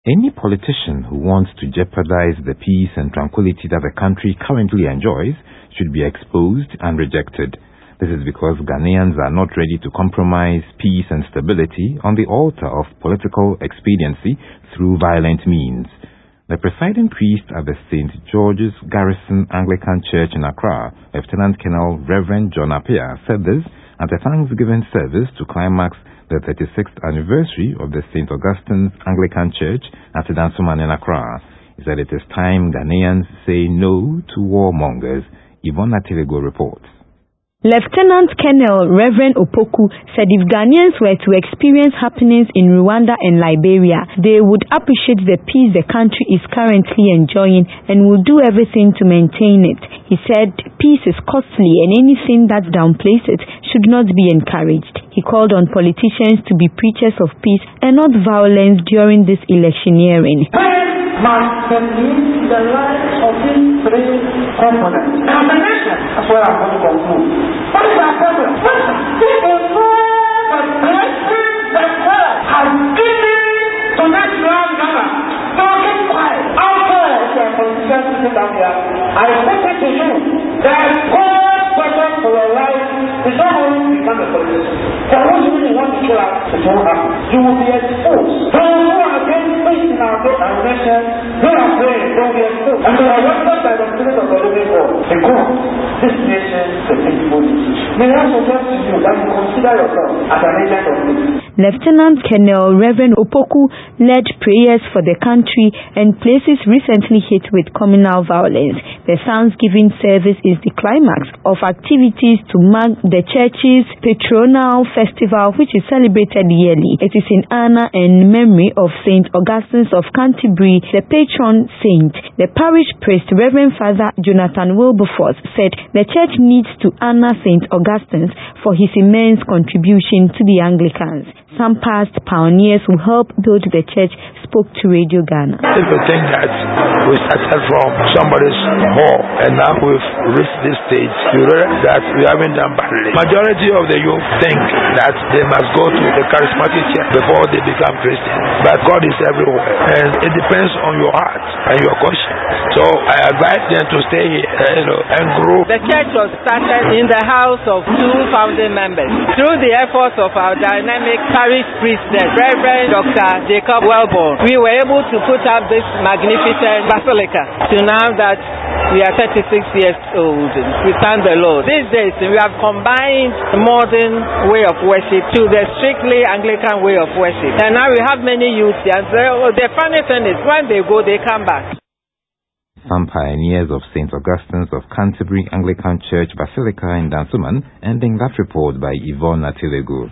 Any politician who wants to jeopardize the peace and tranquility that the country currently enjoys should be exposed and rejected. This is because Ghanaians are not ready to compromise peace and stability on the altar of political expediency through violent means. The presiding priest at the St. George's Garrison Anglican Church in Accra, Lieutenant Colonel Reverend John Appiah, said this at a Thanksgiving service to climax the 36th anniversary of the St. Augustine's Anglican Church at Dansoman in Accra. He said it is time Ghanaians say no to warmongers. Yvonne Atilego reports. Lieutenant Colonel Reverend Opoku said if Ghanaians were to experience happenings in Rwanda and Liberia, they would appreciate the peace the country is currently enjoying and will do everything to maintain it. He said peace is costly and anything that downplays it should not be encouraged. He called on politicians to be preachers of peace and not violence during this electioneering. Must believe the lives of these three components. Combination. That's where I'm going to conclude. What is our problem? People know the blessing that God has given to this land Ghana. Talking quiet. Outside the politicians sitting down here, I put it to you that God's purpose for your life is not only to become a politician. For what you really want to kill out, it won't happen. You will be exposed. Those who are against peace in our nation, they are praying, they will be exposed. And they are wanted by the Spirit of the living God. Because this nation is a peaceful nation. May I suggest to you that you consider yourself as an agent of peace. Lieutenant Colonel Reverend Opoku led prayers for the country and places recently hit with communal violence. The Thanksgiving service is the climax of activities to mark the church's patronal festival, which is celebrated yearly. It is in honor and memory of St. Augustine of Canterbury, the patron saint. The parish priest, Reverend Father Jonathan Wilberforce, said the church needs to honor St. Augustine for his immense contribution to the Anglicans. Some past pioneers who helped build the church spoke to Radio Ghana. If you think that we started from somebody's hall and now we've reached this stage, you realize that we haven't done badly. Majority of the youth think that they must go to the charismatic church before they become Christians. But God is everywhere. And it depends on your heart and your conscience. So I advise them to stay here, and grow. The church was started in the house of two founding members. Through the efforts of our dynamic parish priest, Reverend Dr. Jacob Wellborn, we were able to put up this magnificent basilica to now that we are 36 years old. We thank the Lord. These days, we have combined the modern way of worship to the strictly Anglican way of worship. And now we have many youths here. The funny thing is, when they go, they come back. Some pioneers of St. Augustine's of Canterbury Anglican Church Basilica in Dansoman, ending that report by Yvonne Atilego.